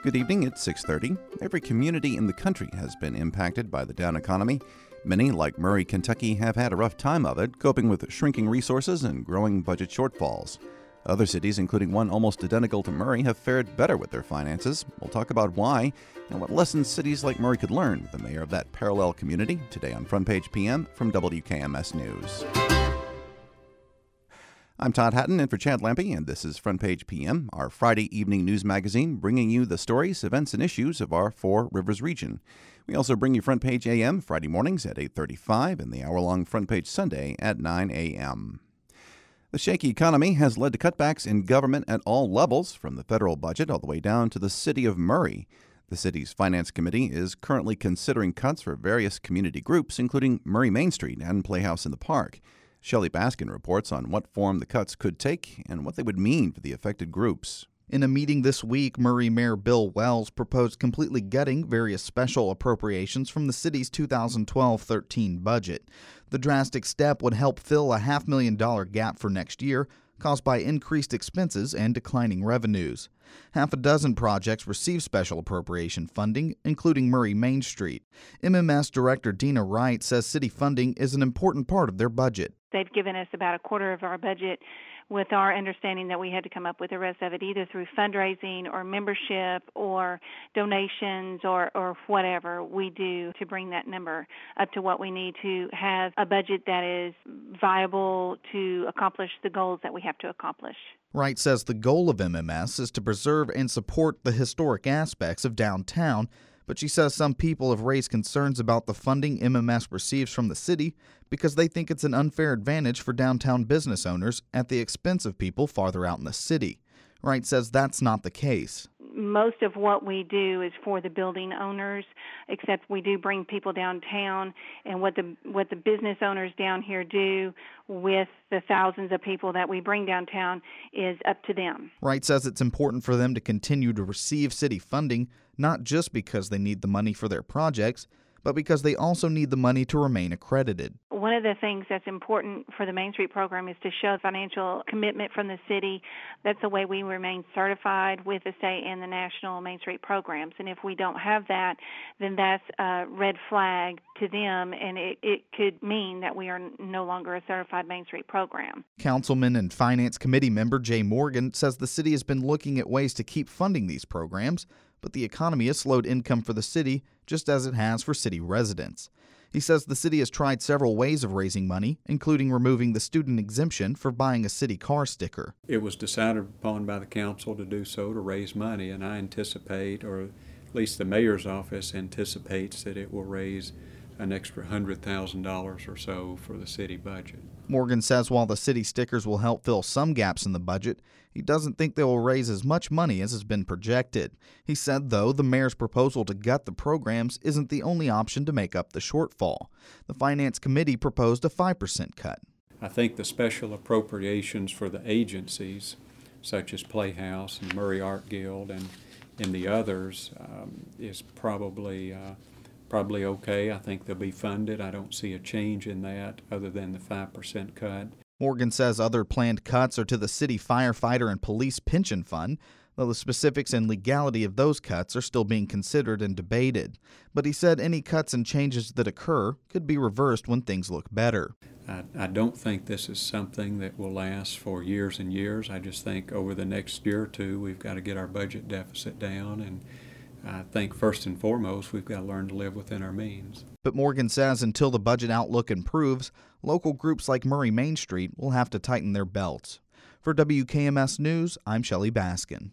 Good evening, it's 6:30. Every community in the country has been impacted by the down economy. Many, like Murray, Kentucky, have had a rough time of it, coping with shrinking resources and growing budget shortfalls. Other cities, including one almost identical to Murray, have fared better with their finances. We'll talk about why and what lessons cities like Murray could learn with the mayor of that parallel community today on Front Page PM from WKMS News. I'm Todd Hatton in for Chad Lampe, and this is Front Page PM, our Friday evening news magazine bringing you the stories, events, and issues of our Four Rivers region. We also bring you Front Page AM Friday mornings at 8:35 and the hour-long Front Page Sunday at 9 a.m. The shaky economy has led to cutbacks in government at all levels, from the federal budget all the way down to the city of Murray. The city's finance committee is currently considering cuts for various community groups, including Murray Main Street and Playhouse in the Park. Shelley Baskin reports on what form the cuts could take and what they would mean for the affected groups. In a meeting this week, Murray Mayor Bill Wells proposed completely gutting various special appropriations from the city's 2012-13 budget. The drastic step would help fill a $500,000 gap for next year, caused by increased expenses and declining revenues. Half a dozen projects receive special appropriation funding, including Murray Main Street. MMS Director Dina Wright says city funding is an important part of their budget. They've given us about a quarter of our budget, with our understanding that we had to come up with the rest of it either through fundraising or membership or donations or whatever we do to bring that number up to what we need to have a budget that is viable to accomplish the goals that we have to accomplish. Wright says the goal of MMS is to preserve and support the historic aspects of downtown, but she says some people have raised concerns about the funding MMS receives from the city because they think it's an unfair advantage for downtown business owners at the expense of people farther out in the city. Wright says that's not the case. Most of what we do is for the building owners, except we do bring people downtown, and what the business owners down here do with the thousands of people that we bring downtown is up to them. Wright says it's important for them to continue to receive city funding, not just because they need the money for their projects, but because they also need the money to remain accredited. One of the things that's important for the Main Street program is to show financial commitment from the city. That's the way we remain certified with the state and the national Main Street programs. And if we don't have that, then that's a red flag to them, and it could mean that we are no longer a certified Main Street program. Councilman and Finance Committee member Jay Morgan says the city has been looking at ways to keep funding these programs, but the economy has slowed income for the city just as it has for city residents. He says the city has tried several ways of raising money, including removing the student exemption for buying a city car sticker. It was decided upon by the council to do so to raise money, and I anticipate, or at least the mayor's office anticipates, that it will raise an extra $100,000 or so for the city budget. Morgan says while the city stickers will help fill some gaps in the budget, he doesn't think they will raise as much money as has been projected. He said, though, the mayor's proposal to gut the programs isn't the only option to make up the shortfall. The Finance Committee proposed a 5% cut. I think the special appropriations for the agencies, such as Playhouse and Murray Art Guild and the others, is probably okay. I think they'll be funded. I don't see a change in that other than the 5% cut. Morgan says other planned cuts are to the city firefighter and police pension fund, though the specifics and legality of those cuts are still being considered and debated. But he said any cuts and changes that occur could be reversed when things look better. I don't think this is something that will last for years and years. I just think over the next year or two we've got to get our budget deficit down, and I think first and foremost we've got to learn to live within our means. But Morgan says until the budget outlook improves, local groups like Murray Main Street will have to tighten their belts. For WKMS News, I'm Shelley Baskin.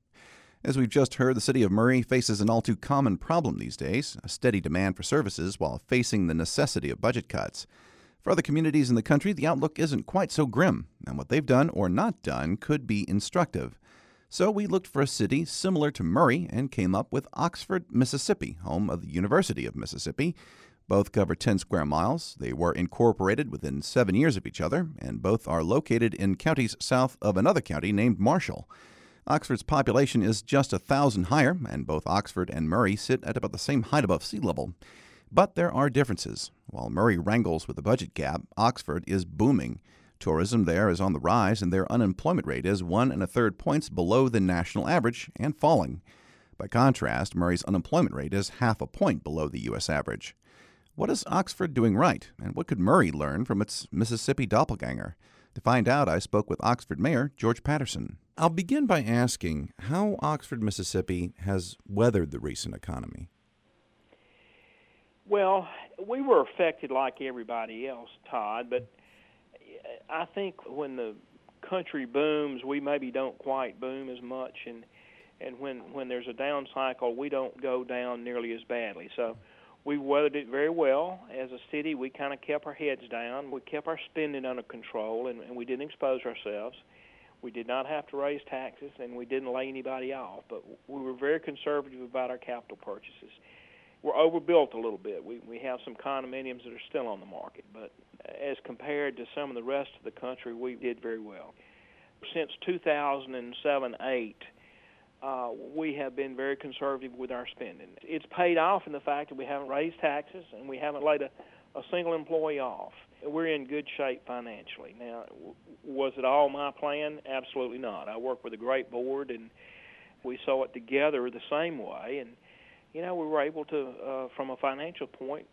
As we've just heard, the city of Murray faces an all-too common problem these days, a steady demand for services while facing the necessity of budget cuts. For other communities in the country, the outlook isn't quite so grim, and what they've done or not done could be instructive. So we looked for a city similar to Murray and came up with Oxford, Mississippi, home of the University of Mississippi. Both cover 10 square miles. They were incorporated within 7 years of each other, and both are located in counties south of another county named Marshall. Oxford's population is just 1,000 higher, and both Oxford and Murray sit at about the same height above sea level. But there are differences. While Murray wrangles with the budget gap, Oxford is booming. Tourism there is on the rise, and their unemployment rate is 1 1/3 points below the national average and falling. By contrast, Murray's unemployment rate is half a point below the U.S. average. What is Oxford doing right, and what could Murray learn from its Mississippi doppelganger? To find out, I spoke with Oxford Mayor George Patterson. I'll begin by asking how Oxford, Mississippi has weathered the recent economy. Well, we were affected like everybody else, Todd, but I think when the country booms, we maybe don't quite boom as much, and when there's a down cycle, we don't go down nearly as badly. So we weathered it very well. As a city, we kind of kept our heads down. We kept our spending under control, and we didn't expose ourselves. We did not have to raise taxes, and we didn't lay anybody off, but we were very conservative about our capital purchases. We're overbuilt a little bit. We have some condominiums that are still on the market, but as compared to some of the rest of the country, we did very well. Since 2007-8, we have been very conservative with our spending. It's paid off in the fact that we haven't raised taxes and we haven't laid a single employee off. We're in good shape financially. Now, was it all my plan? Absolutely not. I work with a great board, and we saw it together the same way, and we were able to, from a financial point,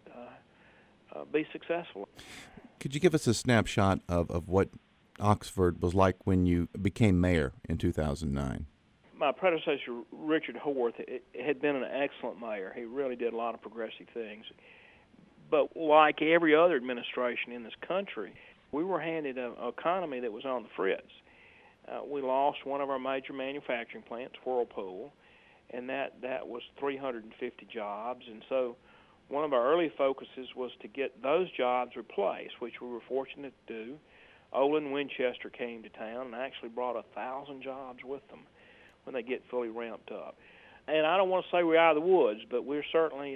be successful. Could you give us a snapshot of what Oxford was like when you became mayor in 2009? My predecessor, Richard Horth, had been an excellent mayor. He really did a lot of progressive things. But like every other administration in this country, we were handed an economy that was on the fritz. We lost one of our major manufacturing plants, Whirlpool, and that was 350 jobs. And so one of our early focuses was to get those jobs replaced, which we were fortunate to do. Olin Winchester came to town and actually brought 1,000 jobs with them when they get fully ramped up. And I don't want to say we're out of the woods, but we're certainly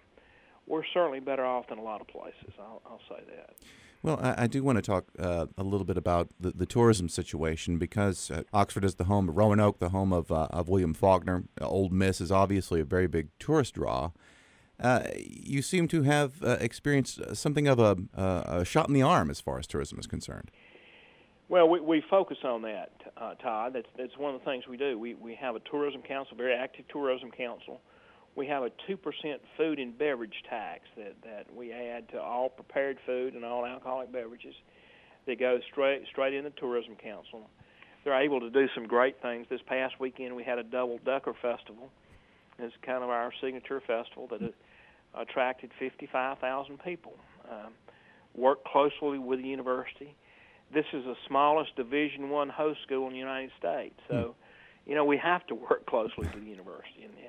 better off than a lot of places. I'll say that. Well, I do want to talk a little bit about the tourism situation, because Oxford is the home of Roanoke, the home of William Faulkner. Ole Miss is obviously a very big tourist draw. You seem to have experienced something of a shot in the arm as far as tourism is concerned. Well, we focus on that, Todd. That's one of the things we do. We have a tourism council, very active tourism council. We have a 2% food and beverage tax that we add to all prepared food and all alcoholic beverages that goes straight in the tourism council. They're able to do some great things. This past weekend we had a Double Ducker Festival. It's kind of our signature festival that attracted 55,000 people. Worked closely with the university. This is the smallest Division I host school in the United States. So, we have to work closely with the university, and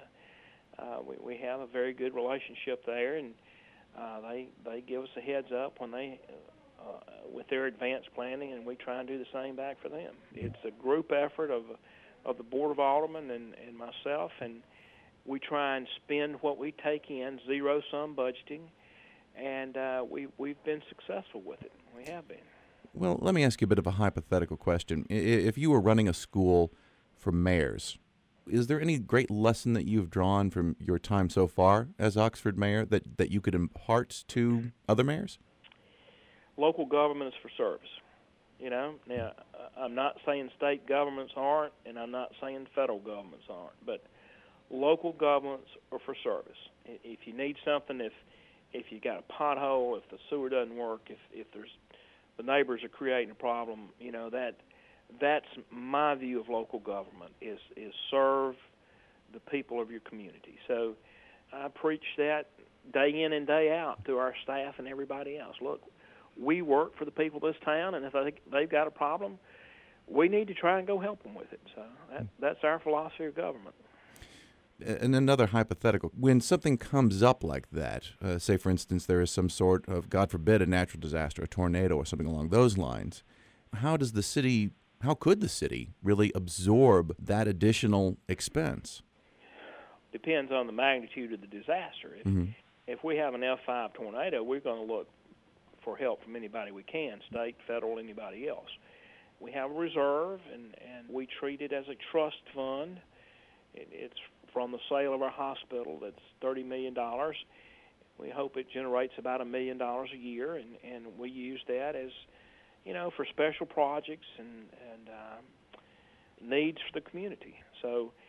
we have a very good relationship there, and they give us a heads up when they with their advanced planning, and we try and do the same back for them. It's a group effort of the Board of Aldermen and myself, and we try and spend what we take in, zero-sum budgeting, and we've been successful with it. We have been. Well, let me ask you a bit of a hypothetical question. If you were running a school for mayors, is there any great lesson that you've drawn from your time so far as Oxford mayor that you could impart to other mayors? Local government is for service. Now, I'm not saying state governments aren't, and I'm not saying federal governments aren't, but local governments are for service. If you need something, if you got a pothole, if the sewer doesn't work, if there's the neighbors are creating a problem, that's my view of local government is serve the people of your community. So I preach that day in and day out to our staff and everybody else. Look, we work for the people of this town, and if they've got a problem, we need to try and go help them with it. So that's our philosophy of government. And another hypothetical, when something comes up like that, say, for instance, there is some sort of, God forbid, a natural disaster, a tornado or something along those lines, how could the city really absorb that additional expense? Depends on the magnitude of the disaster. If we have an F5 tornado, we're going to look for help from anybody we can, state, federal, anybody else. We have a reserve, and we treat it as a trust fund. It's from the sale of our hospital. That's $30 million. We hope it generates about $1 million a year, and we use that as, for special projects and needs for the community. So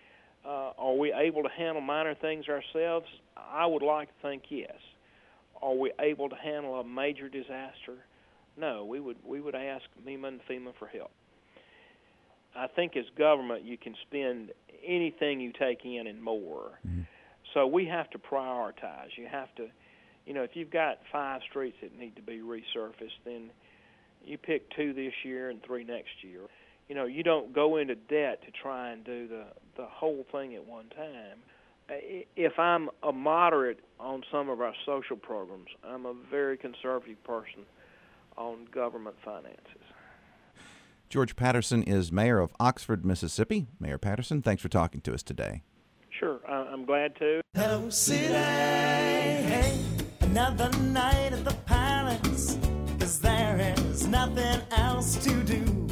Are we able to handle minor things ourselves? I would like to think yes. Are we able to handle a major disaster? No, we would ask MEMA and FEMA for help. I think as government you can spend anything you take in and more. Mm-hmm. So we have to prioritize. You have to, if you've got 5 streets that need to be resurfaced, then you pick 2 this year and 3 next year. You don't go into debt to try and do the whole thing at one time. If I'm a moderate on some of our social programs, I'm a very conservative person on government finances. George Patterson is mayor of Oxford, Mississippi. Mayor Patterson, thanks for talking to us today. Sure, I'm glad to. Hello, city, hey, another night at the palace, 'cause there is nothing else to do.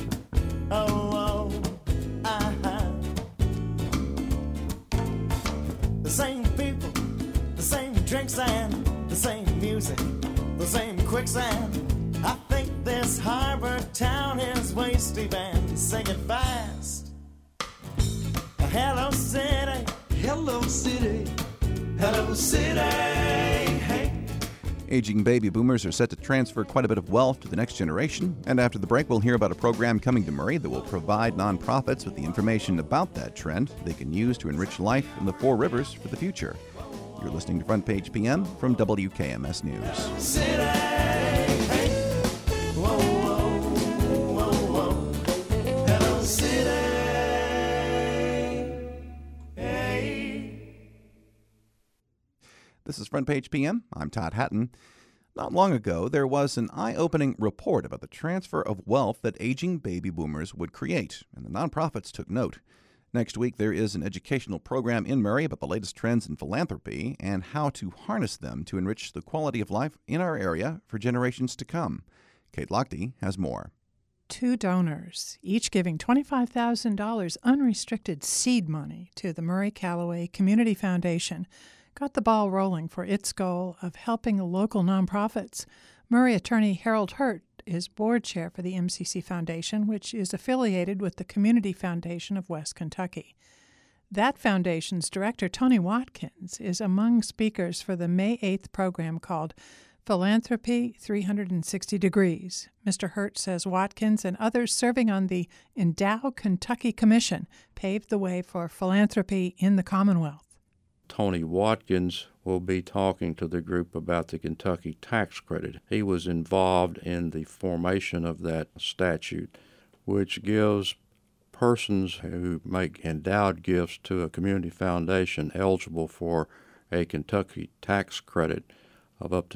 The same people, the same drinks and the same music, the same quicksand. I think this harbor town is way steep and singing fast. Hello city, hello city, hello city, hey. Aging baby boomers are set to transfer quite a bit of wealth to the next generation, and after the break we'll hear about a program coming to Murray that will provide nonprofits with the information about that trend they can use to enrich life in the Four Rivers for the future. You're listening to Front Page PM from WKMS News. City, hey. Whoa, whoa, whoa, whoa. Hello, city, hey. This is Front Page PM. I'm Todd Hatton. Not long ago, there was an eye-opening report about the transfer of wealth that aging baby boomers would create, and the nonprofits took note. Next week, there is an educational program in Murray about the latest trends in philanthropy and how to harness them to enrich the quality of life in our area for generations to come. Kate Lochte has more. 2 donors, each giving $25,000 unrestricted seed money to the Murray Callaway Community Foundation, got the ball rolling for its goal of helping local nonprofits. Murray attorney Harold Hurt is board chair for the MCC Foundation, which is affiliated with the Community Foundation of West Kentucky. That foundation's director, Tony Watkins, is among speakers for the May 8th program called Philanthropy 360 Degrees. Mr. Hurt says Watkins and others serving on the Endow Kentucky Commission paved the way for philanthropy in the Commonwealth. Tony Watkins will be talking to the group about the Kentucky tax credit. He was involved in the formation of that statute, which gives persons who make endowed gifts to a community foundation eligible for a Kentucky tax credit of up to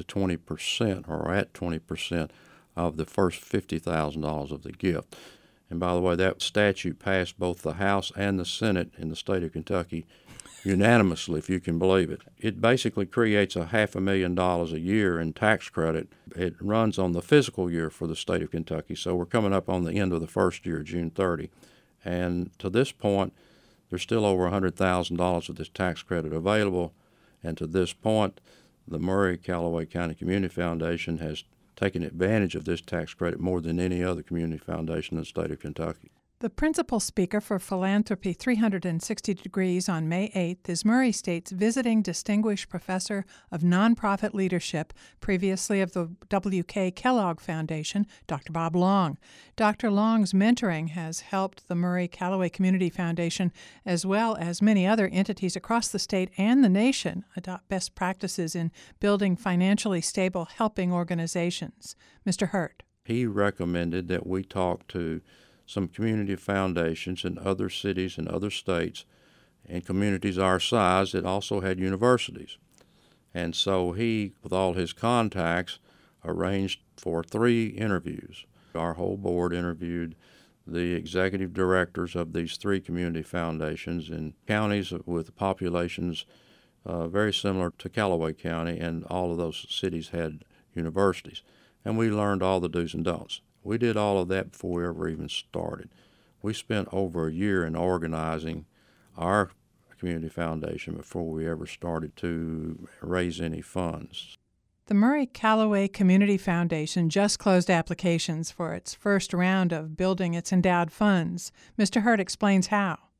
20% or at 20% of the first $50,000 of the gift. And by the way, that statute passed both the House and the Senate in the state of Kentucky unanimously, if you can believe it. It basically creates $500,000 a year in tax credit. It runs on the fiscal year for the state of Kentucky, so we're coming up on the end of the first year, June 30. And to this point, there's still over $100,000 of this tax credit available, and to this point, the Murray Callaway County Community Foundation has taken advantage of this tax credit more than any other community foundation in the state of Kentucky. The principal speaker for Philanthropy 360 Degrees on May 8th is Murray State's visiting Distinguished Professor of Nonprofit Leadership, previously of the W.K. Kellogg Foundation, Dr. Bob Long. Dr. Long's mentoring has helped the Murray Callaway Community Foundation, as well as many other entities across the state and the nation, adopt best practices in building financially stable helping organizations. Mr. Hurt. He recommended that we talk to some community foundations in other cities and other states and communities our size that also had universities. And so he, with all his contacts, arranged for 3 interviews. Our whole board interviewed the executive directors of these 3 community foundations in counties with populations very similar to Callaway County, and all of those cities had universities. And we learned all the do's and don'ts. We did all of that before we ever even started. We spent over a year in organizing our community foundation before we ever started to raise any funds. The Murray Callaway Community Foundation just closed applications for its first round of building its endowed funds. Mr. Hurt explains how.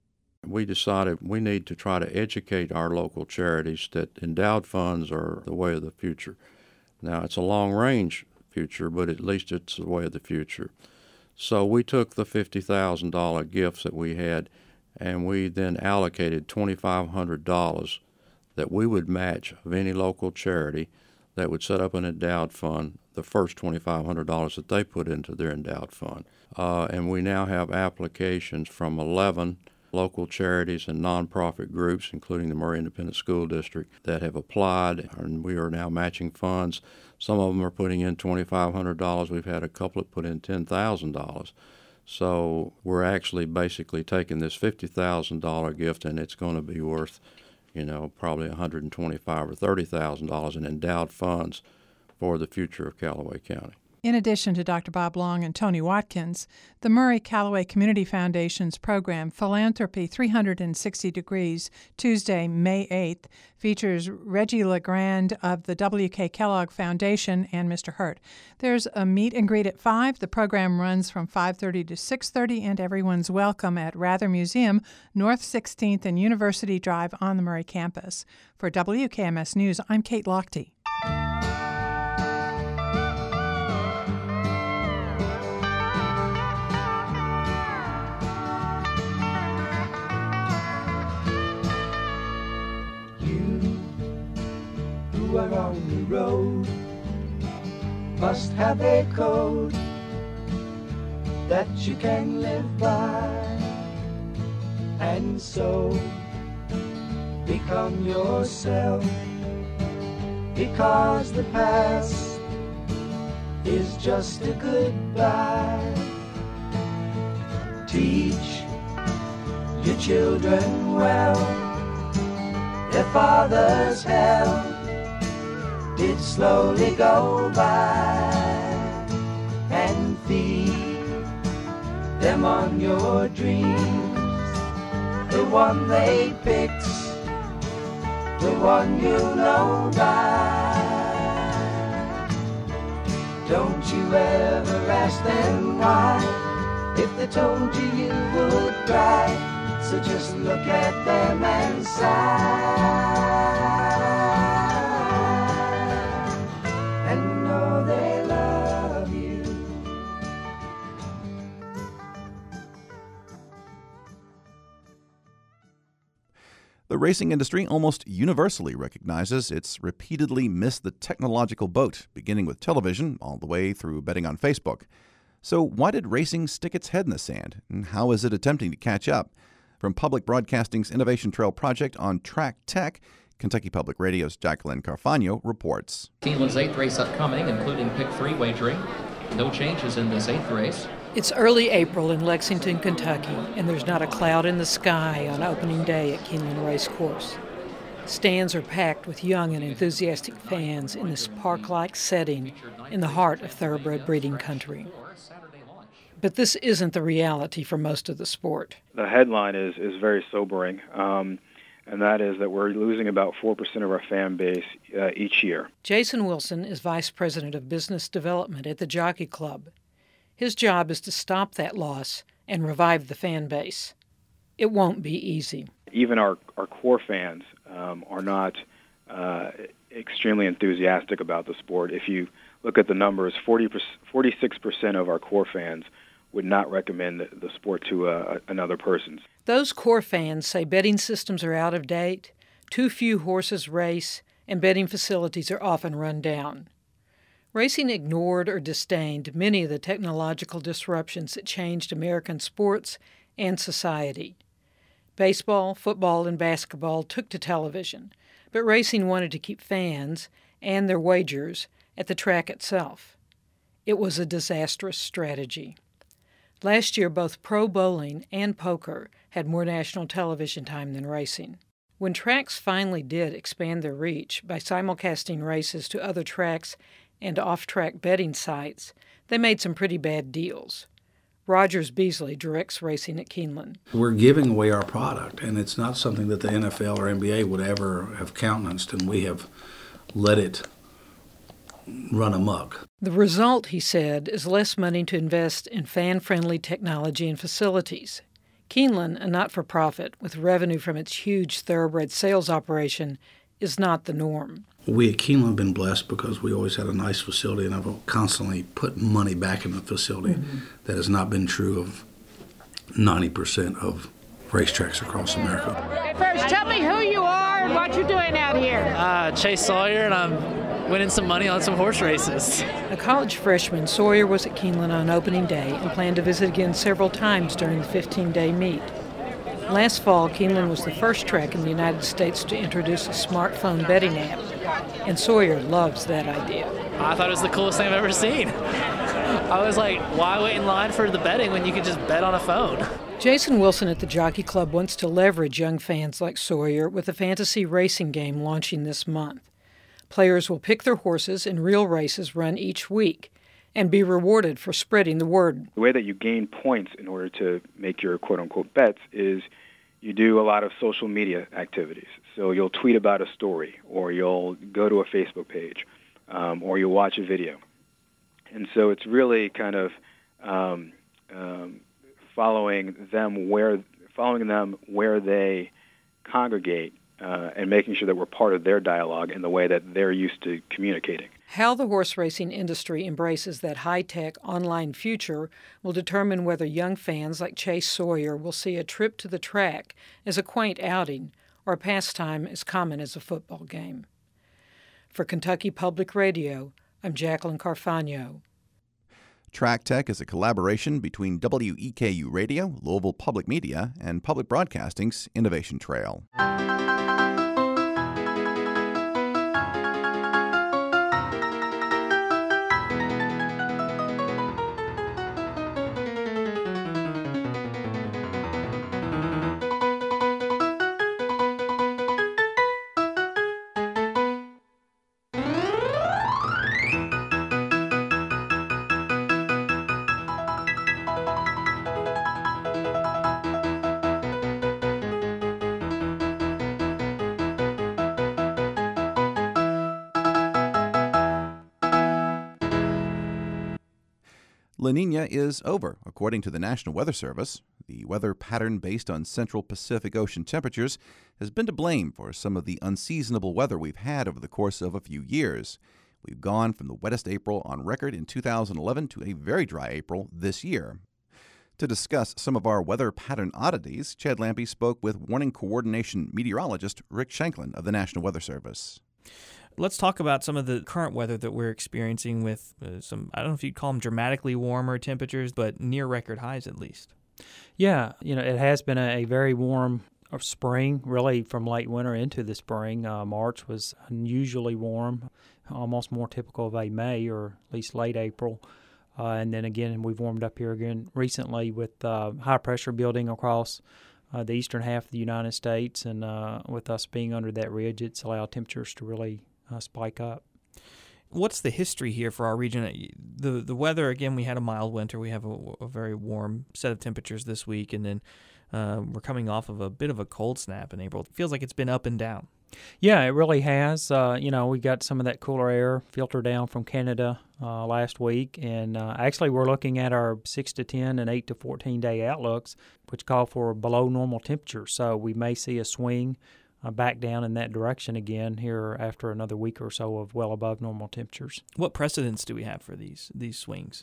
we decided we need to try to educate our local charities that endowed funds are the way of the future. Now, it's a long-range future, but at least it's the way of the future. So we took the $50,000 gifts that we had, and we then allocated $2,500 that we would match of any local charity that would set up an endowed fund, the first $2,500 that they put into their endowed fund. And we now have applications from 11 local charities and nonprofit groups, including the Murray Independent School District, that have applied, and we are now matching funds. Some of them are putting in $2,500. We've had a couple that put in $10,000. So we're actually basically taking this $50,000 gift, and it's going to be worth, probably $125,000 or $30,000 in endowed funds for the future of Callaway County. In addition to Dr. Bob Long and Tony Watkins, the Murray Callaway Community Foundation's program, Philanthropy 360 Degrees, Tuesday, May 8th, features Reggie LeGrand of the W.K. Kellogg Foundation and Mr. Hurt. There's a meet and greet at 5. The program runs from 5:30 to 6:30, and everyone's welcome at Rather Museum, North 16th and University Drive on the Murray campus. For WKMS News, I'm Kate Lochte. Who are on the road must have a code that you can live by, and so become yourself, because the past is just a goodbye. Teach your children well, their father's help did slowly go by, and feed them on your dreams, the one they picked, the one you know by. Don't you ever ask them why, if they told you you would cry, so just look at them and sigh. The racing industry almost universally recognizes it's repeatedly missed the technological boat, beginning with television all the way through betting on Facebook. So why did racing stick its head in the sand, and how is it attempting to catch up? From Public Broadcasting's Innovation Trail project on Track Tech, Kentucky Public Radio's Jacqueline Carfagno reports. Keeneland's 8th race upcoming, including pick 3 wagering. No changes in this 8th race. It's early April in Lexington, Kentucky, and there's not a cloud in the sky on opening day at Keeneland Race Course. Stands are packed with young and enthusiastic fans in this park-like setting in the heart of thoroughbred breeding country. But this isn't the reality for most of the sport. The headline is very sobering, and that is that we're losing about 4% of our fan base each year. Jason Wilson is Vice President of Business Development at the Jockey Club. His job is to stop that loss and revive the fan base. It won't be easy. Even our core fans are not extremely enthusiastic about the sport. If you look at the numbers, 46% of our core fans would not recommend the sport to another person. Those core fans say betting systems are out of date, too few horses race, and betting facilities are often run down. Racing ignored or disdained many of the technological disruptions that changed American sports and society. Baseball, football, and basketball took to television, but racing wanted to keep fans and their wagers at the track itself. It was a disastrous strategy. Last year, both pro bowling and poker had more national television time than racing. When tracks finally did expand their reach by simulcasting races to other tracks and off-track betting sites, they made some pretty bad deals. Rogers Beasley directs racing at Keeneland. We're giving away our product, and it's not something that the NFL or NBA would ever have countenanced, and we have let it run amok. The result, he said, is less money to invest in fan-friendly technology and facilities. Keeneland, a not-for-profit with revenue from its huge thoroughbred sales operation, is not the norm. We at Keeneland have been blessed because we always had a nice facility, and I've constantly put money back in the facility. That has not been true of 90% of racetracks across America. First, tell me who you are and what you're doing out here. Chase Sawyer, and I'm winning some money on some horse races. A college freshman, Sawyer was at Keeneland on opening day and planned to visit again several times during the 15-day meet. Last fall, Keeneland was the first track in the United States to introduce a smartphone betting app, and Sawyer loves that idea. I thought it was the coolest thing I've ever seen. I was like, why wait in line for the betting when you could just bet on a phone? Jason Wilson at the Jockey Club wants to leverage young fans like Sawyer with a fantasy racing game launching this month. Players will pick their horses in real races run each week and be rewarded for spreading the word. The way that you gain points in order to make your quote-unquote bets is you do a lot of social media activities. So you'll tweet about a story, or you'll go to a Facebook page, or you'll watch a video. And so it's really kind of following them where they congregate and making sure that we're part of their dialogue in the way that they're used to communicating. How the horse racing industry embraces that high-tech online future will determine whether young fans like Chase Sawyer will see a trip to the track as a quaint outing or a pastime as common as a football game. For Kentucky Public Radio, I'm Jacqueline Carfagno. Track Tech is a collaboration between WEKU Radio, Louisville Public Media, and Public Broadcasting's Innovation Trail. La Niña is over, according to the National Weather Service. The weather pattern based on Central Pacific Ocean temperatures has been to blame for some of the unseasonable weather we've had over the course of a few years. We've gone from the wettest April on record in 2011 to a very dry April this year. To discuss some of our weather pattern oddities, Chad Lampe spoke with Warning Coordination meteorologist Rick Shanklin of the National Weather Service. Let's talk about some of the current weather that we're experiencing with some, I don't know if you'd call them dramatically warmer temperatures, but near record highs at least. Yeah, it has been a very warm spring, really from late winter into the spring. March was unusually warm, almost more typical of a May or at least late April. And then again, we've warmed up here again recently with high pressure building across the eastern half of the United States. And with us being under that ridge, it's allowed temperatures to really spike up. What's the history here for our region? The weather, again, we had a mild winter. We have a very warm set of temperatures this week, and then we're coming off of a bit of a cold snap in April. It feels like it's been up and down. Yeah, it really has. We got some of that cooler air filter down from Canada last week, and actually we're looking at our 6 to 10 and 8 to 14 day outlooks, which call for below normal temperatures. So we may see a swing back down in that direction again here after another week or so of well above normal temperatures. What precedents do we have for these swings?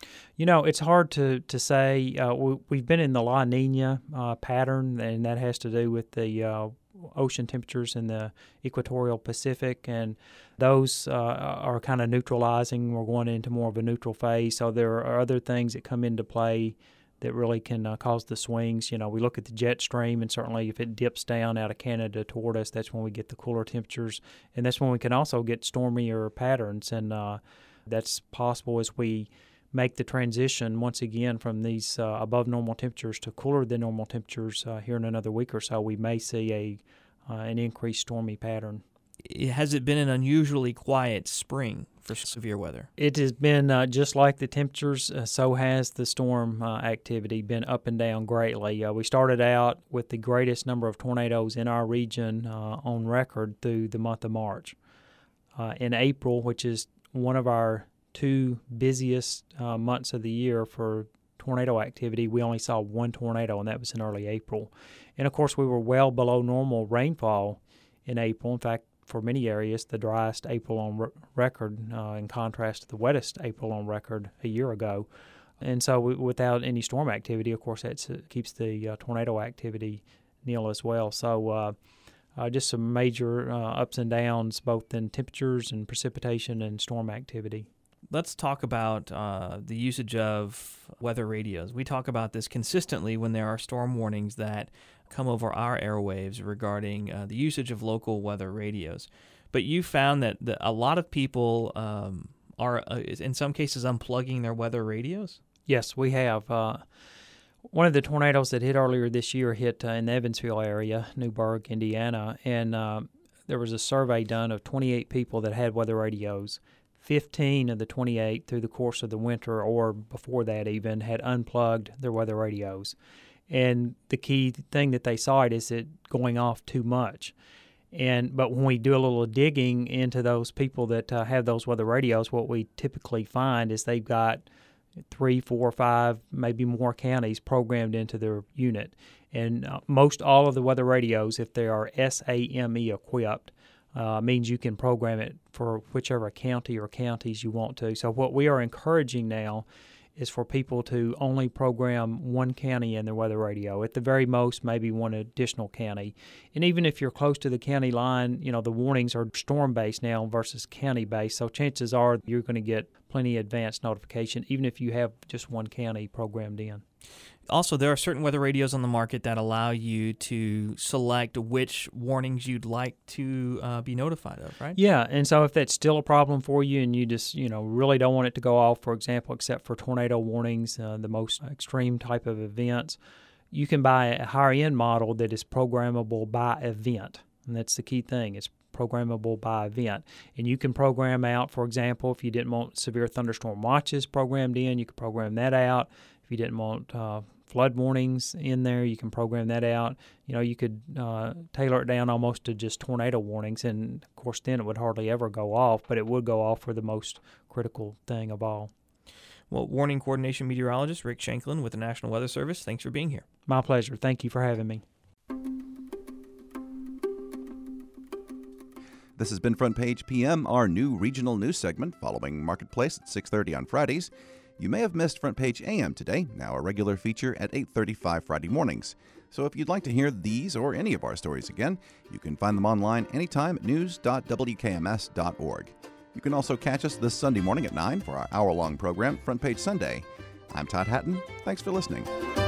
It's hard to say. We've been in the La Nina pattern, and that has to do with the ocean temperatures in the equatorial Pacific, and those are kind of neutralizing. We're going into more of a neutral phase, so there are other things that come into play that really can cause the swings. We look at the jet stream, and certainly if it dips down out of Canada toward us, that's when we get the cooler temperatures, and that's when we can also get stormier patterns, and that's possible as we make the transition once again from these above normal temperatures to cooler than normal temperatures here in another week or so. We may see an increased stormy pattern. Has it been an unusually quiet spring for severe weather? It has been just like the temperatures, so has the storm activity been up and down greatly. We started out with the greatest number of tornadoes in our region on record through the month of March. In April, which is one of our two busiest months of the year for tornado activity, we only saw one tornado, and that was in early April. And, of course, we were well below normal rainfall in April. In fact, for many areas, the driest April on record, in contrast to the wettest April on record a year ago. And so without any storm activity, of course, that keeps the tornado activity nil as well. So just some major ups and downs, both in temperatures and precipitation and storm activity. Let's talk about the usage of weather radios. We talk about this consistently when there are storm warnings that come over our airwaves regarding the usage of local weather radios. But you found that a lot of people are, in some cases, unplugging their weather radios? Yes, we have. One of the tornadoes that hit earlier this year hit in the Evansville area, Newburgh, Indiana, and there was a survey done of 28 people that had weather radios. 15 of the 28 through the course of the winter, or before that even, had unplugged their weather radios. And the key thing that they saw is it going off too much. But when we do a little digging into those people that have those weather radios, what we typically find is they've got 3, 4, 5, maybe more counties programmed into their unit. And most all of the weather radios, if they are SAME equipped, means you can program it for whichever county or counties you want to. So what we are encouraging now is for people to only program one county in their weather radio. At the very most, maybe one additional county. And even if you're close to the county line, the warnings are storm-based now versus county-based, so chances are you're going to get plenty of advance notification, even if you have just one county programmed in. Also, there are certain weather radios on the market that allow you to select which warnings you'd like to be notified of, right? Yeah, and so if that's still a problem for you and you just, really don't want it to go off, for example, except for tornado warnings, the most extreme type of events, you can buy a higher-end model that is programmable by event, and that's the key thing. It's programmable by event. And you can program out, for example, if you didn't want severe thunderstorm watches programmed in, you can program that out. If you didn't want flood warnings in there, you can program that out. You could tailor it down almost to just tornado warnings, and of course then it would hardly ever go off, but it would go off for the most critical thing of all. Well, Warning Coordination Meteorologist Rick Shanklin with the National Weather Service, thanks for being here. My pleasure. Thank you for having me. This has been Front Page PM, our new regional news segment following Marketplace at 6:30 on Fridays. You may have missed Front Page AM today, now a regular feature at 8:35 Friday mornings. So if you'd like to hear these or any of our stories again, you can find them online anytime at news.wkms.org. You can also catch us this Sunday morning at 9 for our hour-long program, Front Page Sunday. I'm Todd Hatton. Thanks for listening.